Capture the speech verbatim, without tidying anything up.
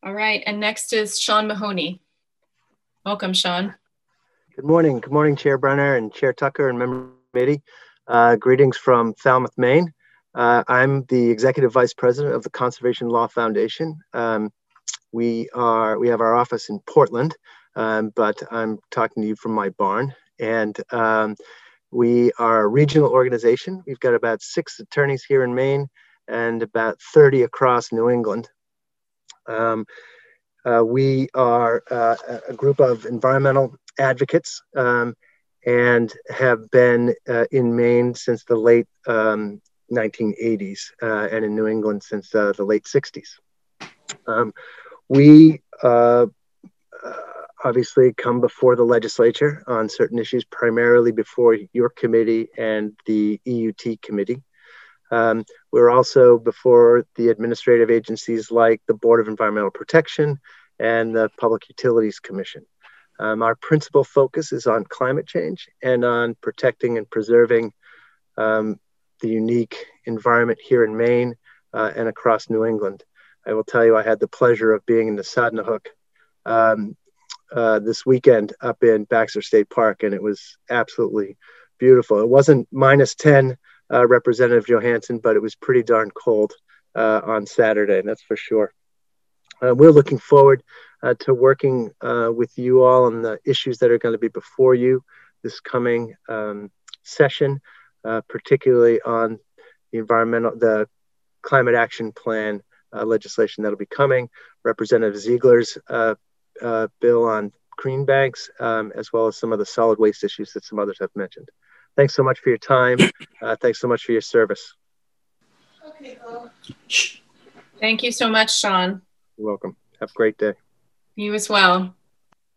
All right, and next is Sean Mahoney. Welcome, Sean. Good morning. Good morning, Chair Brenner and Chair Tucker and member committee. Uh, greetings from Falmouth, Maine. Uh, I'm the Executive Vice President of the Conservation Law Foundation. Um, we are we have our office in Portland, um, but I'm talking to you from my barn. And um, we are a regional organization. We've got about six attorneys here in Maine and about thirty across New England. Um, uh, we are uh, a group of environmental advocates um, and have been uh, in Maine since the late um, nineteen eighties uh, and in New England since uh, the late sixties. Um, we uh, uh, obviously come before the legislature on certain issues, primarily before your committee and the E U T committee. Um, we're also before the administrative agencies like the Board of Environmental Protection and the Public Utilities Commission. Um, our principal focus is on climate change and on protecting and preserving um, the unique environment here in Maine uh, and across New England. I will tell you, I had the pleasure of being in the Sadnahook um, uh, this weekend up in Baxter State Park, and it was absolutely beautiful. It wasn't minus ten, uh, Representative Johansson, but it was pretty darn cold uh, on Saturday, and that's for sure. Uh, we're looking forward uh, to working uh, with you all on the issues that are going to be before you this coming um, session, uh, particularly on the environmental, the climate action plan uh, legislation that'll be coming, Representative Ziegler's uh, uh, bill on green banks, um, as well as some of the solid waste issues that some others have mentioned. Thanks so much for your time. Uh, thanks so much for your service. Okay, well. Thank you so much, Sean. You're welcome. Have a great day. You as well.